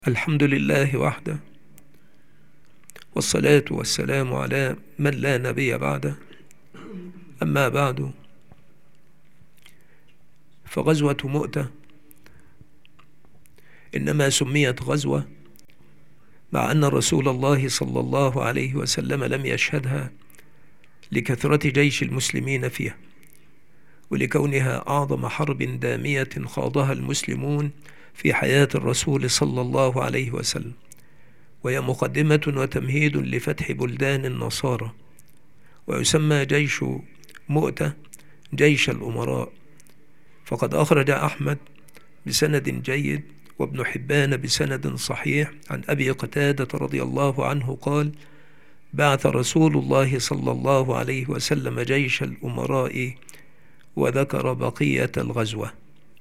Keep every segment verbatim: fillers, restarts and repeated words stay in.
الحمد لله وحده، والصلاة والسلام على من لا نبي بعده. أما بعد، فغزوة مؤتة إنما سميت غزوة مع أن رسول الله صلى الله عليه وسلم لم يشهدها لكثرة جيش المسلمين فيها، ولكونها أعظم حرب دامية خاضها المسلمون في حياة الرسول صلى الله عليه وسلم، وهي مقدمة وتمهيد لفتح بلدان النصارى. ويسمى جيش مؤتة جيش الأمراء، فقد أخرج أحمد بسند جيد وابن حبان بسند صحيح عن أبي قتادة رضي الله عنه قال: بعث رسول الله صلى الله عليه وسلم جيش الأمراء، وذكر بقية الغزوة.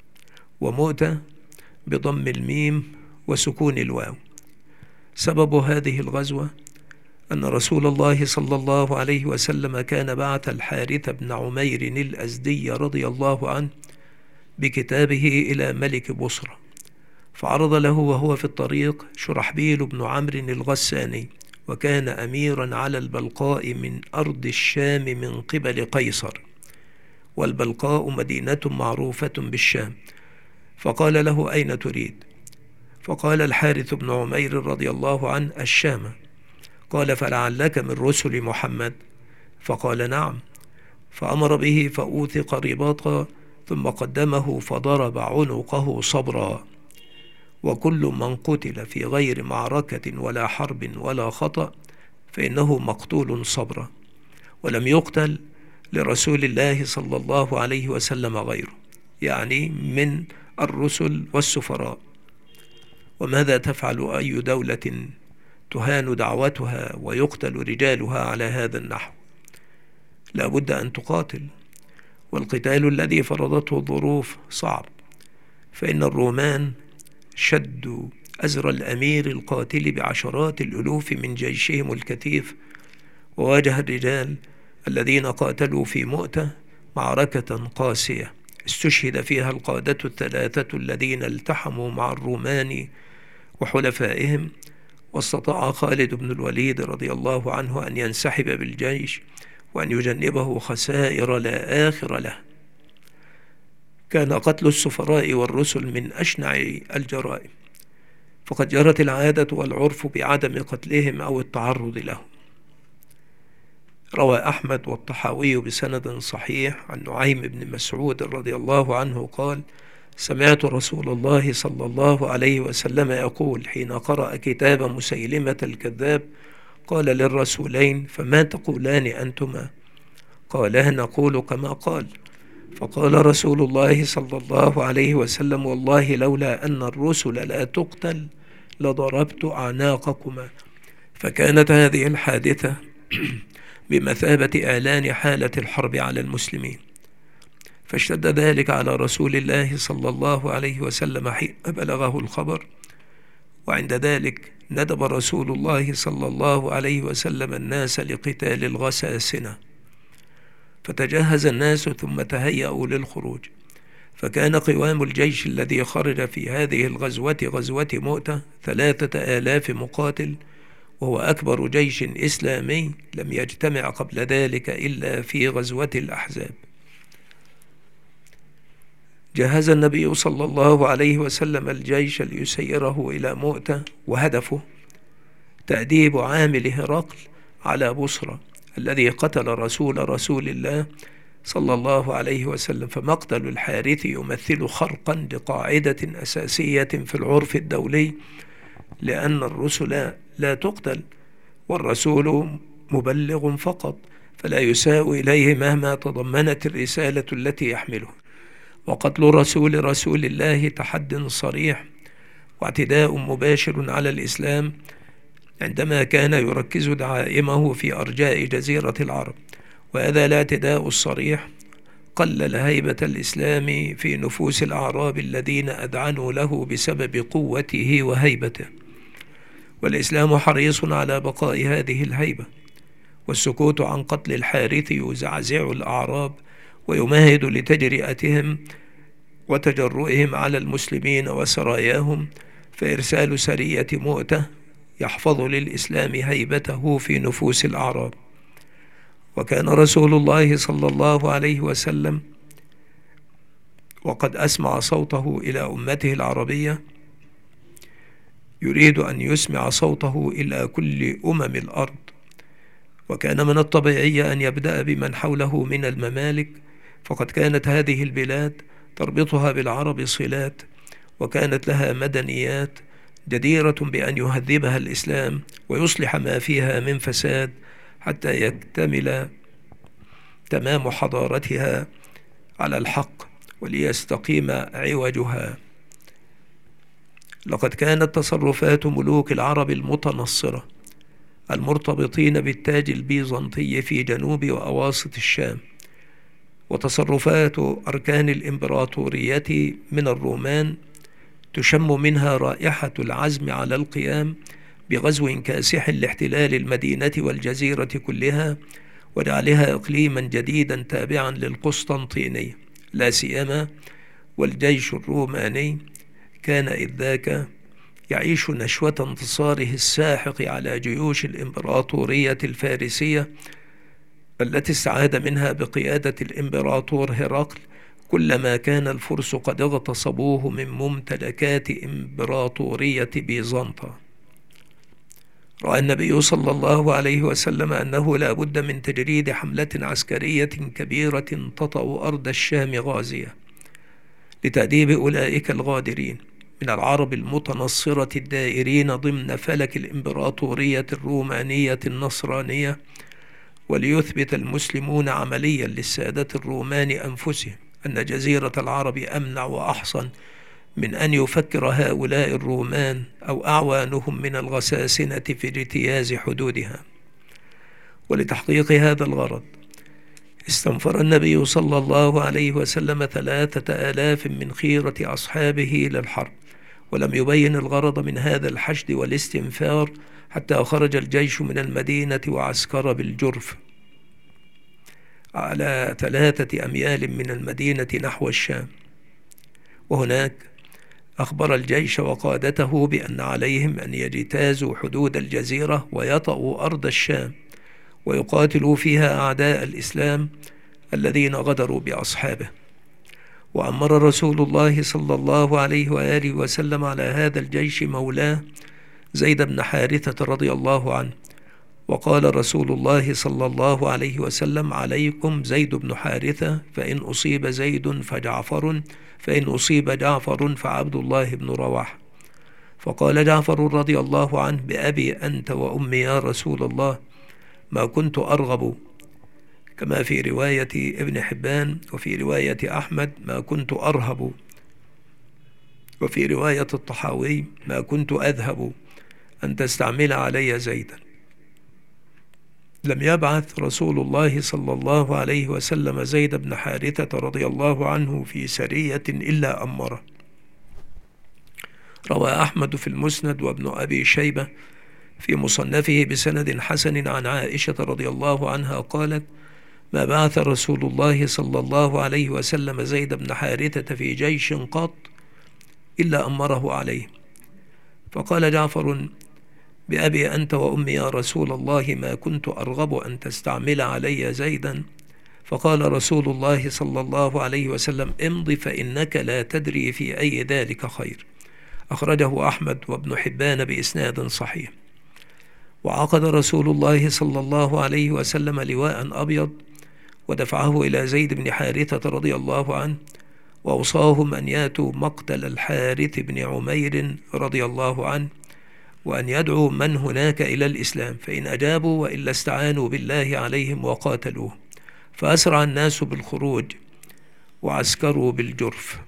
ومؤتة بضم الميم وسكون الواو. سبب هذه الغزوة أن رسول الله صلى الله عليه وسلم كان بعث الحارث بن عمير الأزدي رضي الله عنه بكتابه إلى ملك بصرة، فعرض له وهو في الطريق شرحبيل بن عمرو الغساني، وكان أميرا على البلقاء من أرض الشام من قبل قيصر، والبلقاء مدينة معروفة بالشام. فقال له: أين تريد؟ فقال الحارث بن عمير رضي الله عنه: الشام. قال: فلعلك من رسل محمد؟ فقال: نعم. فأمر به فأوثق رباطا، ثم قدمه فضرب عنقه صبرا. وكل من قتل في غير معركة ولا حرب ولا خطأ فإنه مقتول صبرا، ولم يقتل لرسول الله صلى الله عليه وسلم غيره، يعني من الرسل والسفراء. وماذا تفعل أي دولة تهان دعوتها ويقتل رجالها على هذا النحو؟ لا بد أن تقاتل، والقتال الذي فرضته الظروف صعب، فإن الرومان شدوا أزر الأمير القاتل بعشرات الألوف من جيشهم الكثيف، وواجه الرجال الذين قاتلوا في مؤتة معركة قاسية استشهد فيها القادة الثلاثة الذين التحموا مع الرومان وحلفائهم، واستطاع خالد بن الوليد رضي الله عنه أن ينسحب بالجيش وأن يجنبه خسائر لا آخر له. كان قتل السفراء والرسل من أشنع الجرائم، فقد جرت العادة والعرف بعدم قتلهم أو التعرض لهم. روى أحمد والطحاوي بسند صحيح عن نعيم بن مسعود رضي الله عنه قال: سمعت رسول الله صلى الله عليه وسلم يقول حين قرأ كتاب مسيلمة الكذاب، قال للرسولين: فما تقولان أنتما؟ قالا: نقول كما قال. فقال رسول الله صلى الله عليه وسلم: والله لولا أن الرسل لا تقتل لضربت أعناقكما. فكانت هذه الحادثة بمثابة إعلان حالة الحرب على المسلمين، فاشتد ذلك على رسول الله صلى الله عليه وسلم حين بلغه الخبر. وعند ذلك ندب رسول الله صلى الله عليه وسلم الناس لقتال الغساسنة، فتجهز الناس ثم تهيأوا للخروج. فكان قوام الجيش الذي خرج في هذه الغزوة غزوة مؤتة ثلاثة آلاف مقاتل، وهو أكبر جيش إسلامي لم يجتمع قبل ذلك إلا في غزوة الأحزاب. جهز النبي صلى الله عليه وسلم الجيش ليسيره إلى مؤتة، وهدفه تأديب عامل هرقل على بصرة الذي قتل رسول رسول الله صلى الله عليه وسلم. فمقتل الحارث يمثل خرقا لقاعدة أساسية في العرف الدولي، لأن الرسل لا تقتل، والرسول مبلغ فقط، فلا يساء إليه مهما تضمنت الرسالة التي يحمله. وقتل رسول رسول الله تحد صريح واعتداء مباشر على الإسلام، عندما كان يركز دعائمه في أرجاء جزيرة العرب. وهذا الاعتداء الصريح قلل هيبة الإسلام في نفوس الأعراب الذين أذعنوا له بسبب قوته وهيبته، والإسلام حريص على بقاء هذه الهيبة. والسكوت عن قتل الحارث يزعزع الأعراب ويمهد لتجرئتهم وتجرؤهم على المسلمين وسراياهم، فإرسال سرية مؤتة يحفظ للإسلام هيبته في نفوس الأعراب. وكان رسول الله صلى الله عليه وسلم وقد أسمع صوته إلى أمته العربية يريد أن يسمع صوته إلى كل أمم الأرض. وكان من الطبيعي أن يبدأ بمن حوله من الممالك، فقد كانت هذه البلاد تربطها بالعرب صلات، وكانت لها مدنيات جديرة بأن يهذبها الإسلام ويصلح ما فيها من فساد حتى يكتمل تمام حضارتها على الحق وليستقيم عوجها. لقد كانت تصرفات ملوك العرب المتنصرة المرتبطين بالتاج البيزنطي في جنوب وأواسط الشام، وتصرفات أركان الإمبراطورية من الرومان تشم منها رائحة العزم على القيام بغزو كاسح لاحتلال المدينة والجزيرة كلها وجعلها إقليما جديدا تابعا للقسطنطينية، لا سيما والجيش الروماني كان إذ ذاك يعيش نشوة انتصاره الساحق على جيوش الإمبراطورية الفارسية التي استعاد منها بقيادة الإمبراطور هرقل كلما كان الفرس قد اغتصبوه من ممتلكات إمبراطورية بيزنطة. رأى النبي صلى الله عليه وسلم أنه لا بد من تجريد حملة عسكرية كبيرة تطأ أرض الشام غازية لتأديب أولئك الغادرين من العرب المتنصرة الدائرين ضمن فلك الإمبراطورية الرومانية النصرانية، وليثبت المسلمون عمليا للسادة الرومان أنفسهم أن جزيرة العرب أمنع وأحصن من أن يفكر هؤلاء الرومان أو أعوانهم من الغساسنة في اجتياز حدودها. ولتحقيق هذا الغرض استنفر النبي صلى الله عليه وسلم ثلاثة آلاف من خيرة أصحابه للحرب، ولم يبين الغرض من هذا الحشد والاستنفار حتى خرج الجيش من المدينة وعسكر بالجرف على ثلاثة أميال من المدينة نحو الشام. وهناك أخبر الجيش وقادته بأن عليهم أن يجتازوا حدود الجزيرة ويطأوا أرض الشام ويقاتلوا فيها أعداء الإسلام الذين غدروا بأصحابه. وأمر رسول الله صلى الله عليه وآله وسلم على هذا الجيش مولاه زيد بن حارثة رضي الله عنه، وقال رسول الله صلى الله عليه وسلم: عليكم زيد بن حارثة، فإن أصيب زيد فجعفر، فإن أصيب جعفر فعبد الله بن رواحة. فقال جعفر رضي الله عنه: بأبي أنت وأمي يا رسول الله، ما كنت أرغب، كما في رواية ابن حبان وفي رواية أحمد ما كنت أرهب، وفي رواية الطحاوي ما كنت أذهب أن تستعمل علي زيدا. لم يبعث رسول الله صلى الله عليه وسلم زيد بن حارثة رضي الله عنه في سرية إلا أمره. روى أحمد في المسند وابن أبي شيبة في مصنفه بسند حسن عن عائشة رضي الله عنها قالت: ما بعث رسول الله صلى الله عليه وسلم زيد بن حارثة في جيش قط إلا أمره عليه. فقال جعفر: بأبي أنت وأمي يا رسول الله، ما كنت أرغب أن تستعمل علي زيدا. فقال رسول الله صلى الله عليه وسلم: امض فإنك لا تدري في أي ذلك خير. أخرجه أحمد وابن حبان بإسناد صحيح. وعقد رسول الله صلى الله عليه وسلم لواء أبيض ودفعه إلى زيد بن حارثة رضي الله عنه، وأوصاهم أن ياتوا مقتل الحارث بن عمير رضي الله عنه، وأن يدعوا من هناك إلى الإسلام، فإن أجابوا وإلا استعانوا بالله عليهم وقاتلوه. فأسرع الناس بالخروج وعسكروا بالجرف.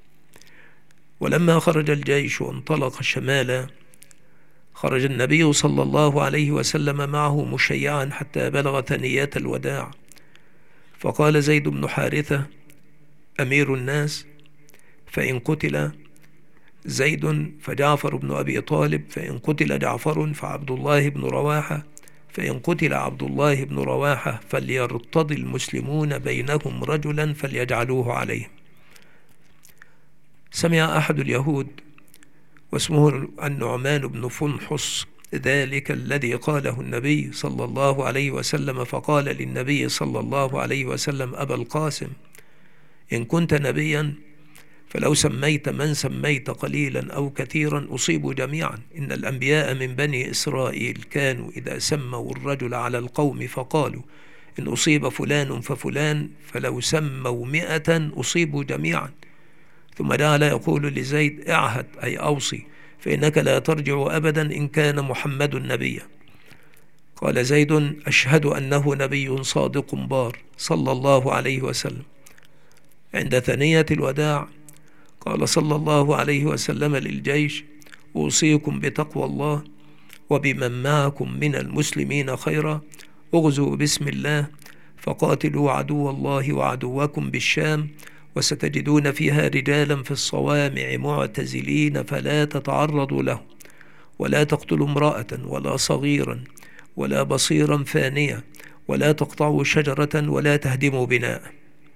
ولما خرج الجيش وانطلق شمالا، خرج النبي صلى الله عليه وسلم معه مشيعا حتى بلغ ثنيات الوداع، فقال زيد بن حارثة أمير الناس: فإن قتل زيد فجعفر بن أبي طالب، فإن قتل جعفر فعبد الله بن رواحة، فإن قتل عبد الله بن رواحة فليرتضي المسلمون بينهم رجلا فليجعلوه عليهم. سمع أحد اليهود واسمه النعمان بن فنحص، ذلك الذي قاله النبي صلى الله عليه وسلم، فقال للنبي صلى الله عليه وسلم: أبا القاسم، إن كنت نبيا فلو سميت من سميت قليلا أو كثيرا أصيبوا جميعا. إن الأنبياء من بني إسرائيل كانوا إذا سموا الرجل على القوم فقالوا إن أصيب فلان ففلان، فلو سموا مئة أصيبوا جميعا. ثم جعل يقول لزيد: اعهد أي أوصي، فإنك لا ترجع أبدا إن كان محمد نبيا. قال زيد: أشهد أنه نبي صادق بار صلى الله عليه وسلم. عند ثنية الوداع قال صلى الله عليه وسلم للجيش: أوصيكم بتقوى الله وبمن معكم من المسلمين خيرا، اغزوا بسم الله فقاتلوا عدو الله وعدوكم بالشام، وستجدون فيها رجالا في الصوامع معتزلين فلا تتعرضوا له، ولا تقتلوا امرأة ولا صغيرا ولا بصيرا فانية، ولا تقطعوا شجرة ولا تهدموا بناء.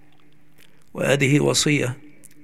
وهذه وصية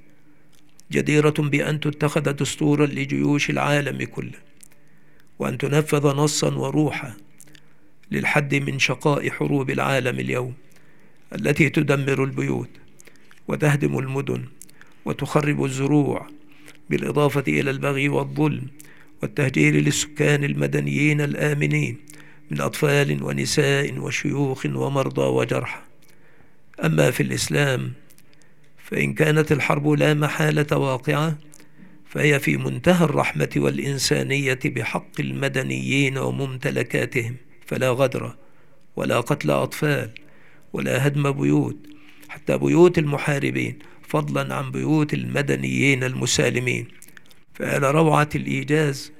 جديرة بأن تتخذ دستورا لجيوش العالم كله، وأن تنفذ نصا وروحا للحد من شقاء حروب العالم اليوم التي تدمر البيوت وتهدم المدن وتخرب الزروع، بالإضافة إلى البغي والظلم والتهجير للسكان المدنيين الآمنين من أطفال ونساء وشيوخ ومرضى وجرحى. أما في الإسلام فإن كانت الحرب لا محالة واقعة، فهي في منتهى الرحمة والإنسانية بحق المدنيين وممتلكاتهم، فلا غدر ولا قتل أطفال ولا هدم بيوت، حتى بيوت المحاربين، فضلا عن بيوت المدنيين المسالمين. فعلى روعة الإيجاز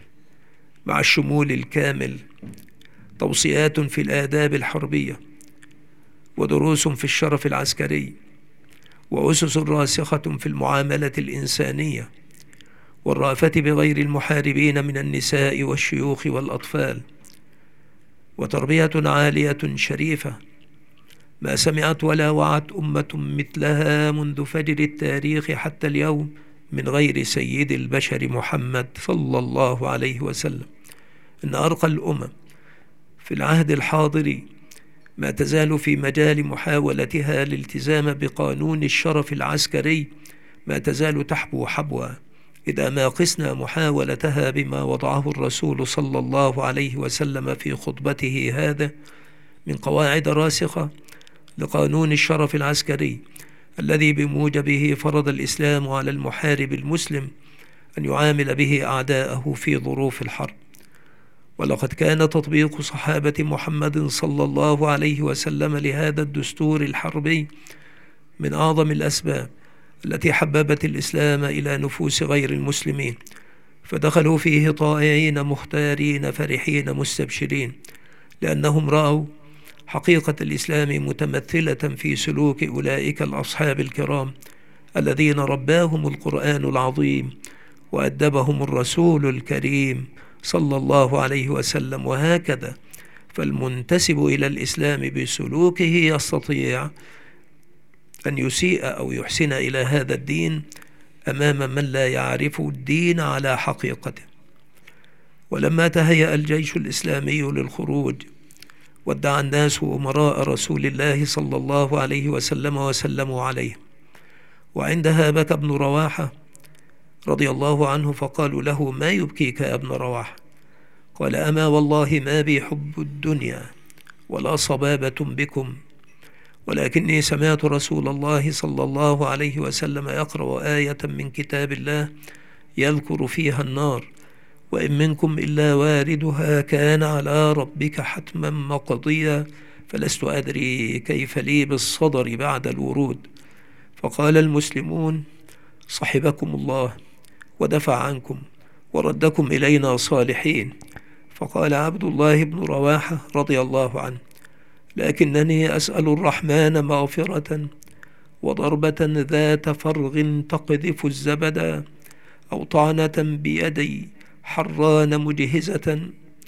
مع الشمول الكامل توصيات في الآداب الحربية، ودروس في الشرف العسكري، وأسس راسخة في المعاملة الإنسانية، والرأفة بغير المحاربين من النساء والشيوخ والأطفال، وتربية عالية شريفة ما سمعت ولا وعت أمة مثلها منذ فجر التاريخ حتى اليوم من غير سيد البشر محمد صلى الله عليه وسلم. إن أرقى الأمم في العهد الحاضر ما تزال في مجال محاولتها الالتزام بقانون الشرف العسكري ما تزال تحبو حبوا، إذا ما قسنا محاولتها بما وضعه الرسول صلى الله عليه وسلم في خطبته هذا من قواعد راسخة لقانون الشرف العسكري، الذي بموجبه فرض الإسلام على المحارب المسلم أن يعامل به أعداءه في ظروف الحرب. ولقد كان تطبيق صحابة محمد صلى الله عليه وسلم لهذا الدستور الحربي من أعظم الأسباب التي حببت الإسلام إلى نفوس غير المسلمين، فدخلوا فيه طائعين مختارين فرحين مستبشرين، لأنهم رأوا حقيقة الإسلام متمثلة في سلوك أولئك الأصحاب الكرام الذين رباهم القرآن العظيم وأدبهم الرسول الكريم صلى الله عليه وسلم. وهكذا فالمنتسب إلى الإسلام بسلوكه يستطيع أن يسيء أو يحسن إلى هذا الدين أمام من لا يعرف الدين على حقيقته. ولما تهيأ الجيش الإسلامي للخروج وادعى الناس أمراء رسول الله صلى الله عليه وسلم وسلموا عليه، وعندها بكى ابن رواحة رضي الله عنه فقالوا له: ما يبكيك يا ابن رواحة؟ قال: أما والله ما بي حب الدنيا ولا صبابة بكم، ولكني سمعت رسول الله صلى الله عليه وسلم يقرأ آية من كتاب الله يذكر فيها النار: وإن منكم إلا واردها كان على ربك حتما مقضيا، فلست أدري كيف لي بالصدر بعد الورود. فقال المسلمون: صحبكم الله ودفع عنكم وردكم إلينا صالحين. فقال عبد الله بن رواحة رضي الله عنه: لكنني أسأل الرحمن مغفرة وضربة ذات فرغ تقذف الزبدا، أو طعنة بيدي حران مجهزة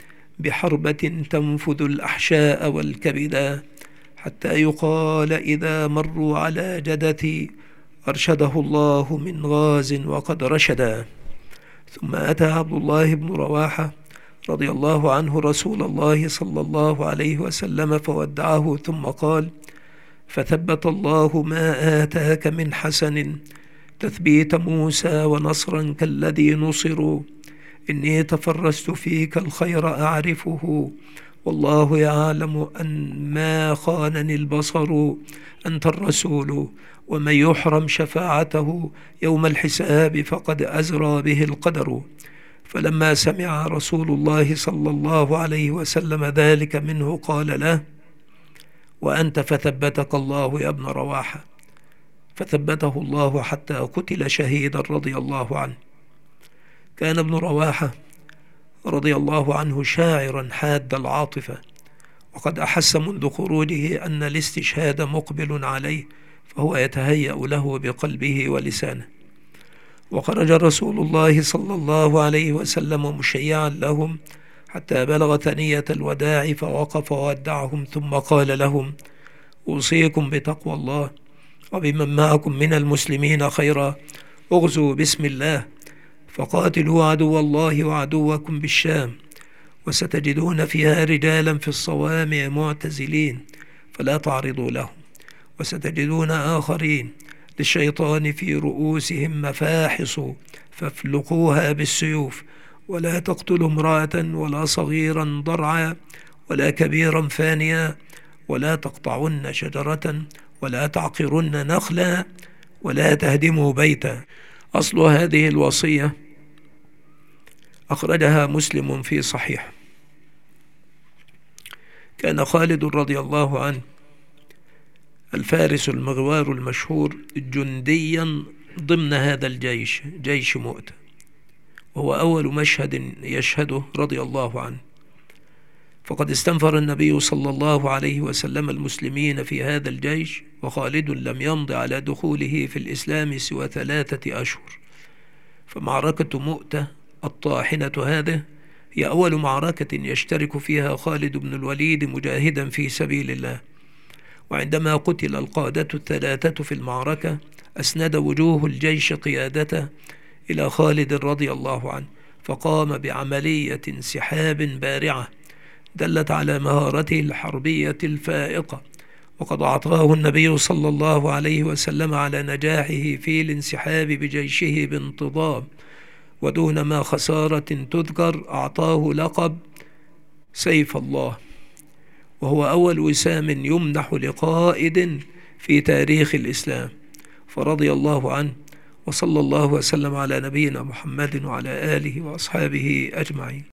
بحربة تنفذ الأحشاء والكبدا، حتى يقال إذا مروا على جدتي أرشده الله من غاز وقد رشدا. ثم أتى عبد الله بن رواحة رضي الله عنه رسول الله صلى الله عليه وسلم فودعه، ثم قال: فثبت الله ما آتاك من حسن تثبيت موسى ونصرا كالذي نصروا، إني تفرست فيك الخير أعرفه، والله يعلم أن ما خانني البصر، أنت الرسول، ومن يحرم شفاعته يوم الحساب فقد أزرى به القدر. فلما سمع رسول الله صلى الله عليه وسلم ذلك منه قال له: وأنت فثبتك الله يا ابن رواحة. فثبته الله حتى قتل شهيدا رضي الله عنه. كان ابن رواحة رضي الله عنه شاعرا حاد العاطفة، وقد أحس منذ خروجه أن الاستشهاد مقبل عليه، فهو يتهيأ له بقلبه ولسانه. وخرج رسول الله صلى الله عليه وسلم مشيعا لهم حتى بلغ ثنية الوداع، فوقف وودعهم ثم قال لهم: أوصيكم بتقوى الله وبمن معكم من المسلمين خيرا، اغزوا بسم الله فقاتلوا عدو الله وعدوكم بالشام، وستجدون فيها رجالا في الصوامع معتزلين فلا تعرضوا لهم، وستجدون آخرين للشيطان في رؤوسهم مفاحص فافلقوها بالسيوف، ولا تقتلوا امرأة ولا صغيرا ضرعا ولا كبيرا فانيا، ولا تقطعن شجرة ولا تعقرن نخلا، ولا تهدموا بيتا. أصل هذه الوصية أخرجها مسلم في صحيح. كان خالد رضي الله عنه الفارس المغوار المشهور جنديا ضمن هذا الجيش، جيش مؤتة، وهو أول مشهد يشهده رضي الله عنه. فقد استنفر النبي صلى الله عليه وسلم المسلمين في هذا الجيش، وخالد لم يمض على دخوله في الإسلام سوى ثلاثة أشهر. فمعركة مؤتة الطاحنة هذه هي أول معركة يشترك فيها خالد بن الوليد مجاهدا في سبيل الله. وعندما قتل القادة الثلاثة في المعركة أسند وجوه الجيش قيادته إلى خالد رضي الله عنه، فقام بعملية انسحاب بارعة دلت على مهارته الحربية الفائقة، وقد أعطاه النبي صلى الله عليه وسلم على نجاحه في الانسحاب بجيشه بانتظام ودون ما خسارة تذكر أعطاه لقب سيف الله، وهو أول وسام يمنح لقائد في تاريخ الإسلام، فرضي الله عنه. وصلى الله وسلم على نبينا محمد وعلى آله وأصحابه أجمعين.